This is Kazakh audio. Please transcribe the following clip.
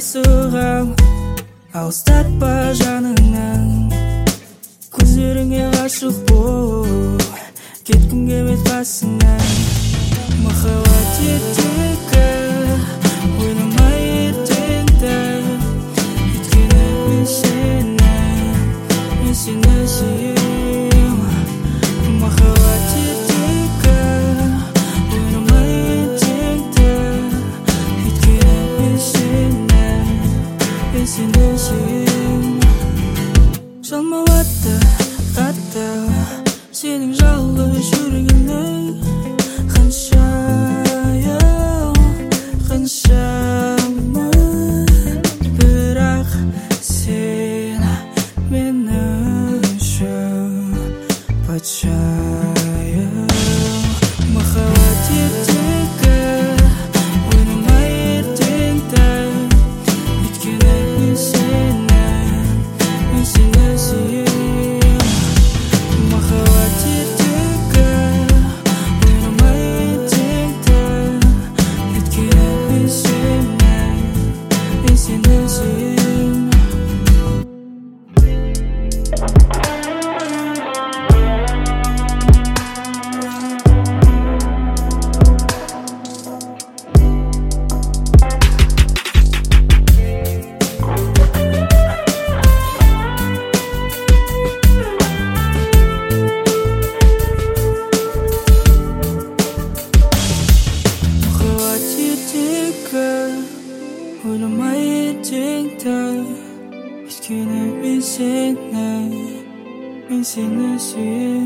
асығам, алыстатпа жаныңнан. Көздеріңе ғашық бол, кеткім келмейді қасыңнан. Махаббат ертегі, ойламай ертеңді, өйткені мен сені сүйем. Махаббат ертегі, ойламай ертеңді, өйткені мен сені сүйем. Жалмауатты қатты сенің жалғыз жүрегіңнің қаншама, бірақ сен мен үшін патшайым. Махаббат ертегі, ойламай ертеңді, өйткені мен сені сүйем. Махаббат ертегі, ойламай ертеңді, өйткені мен сені сүйем. Ойламай ертеңді, өйткені мен сені сүйем.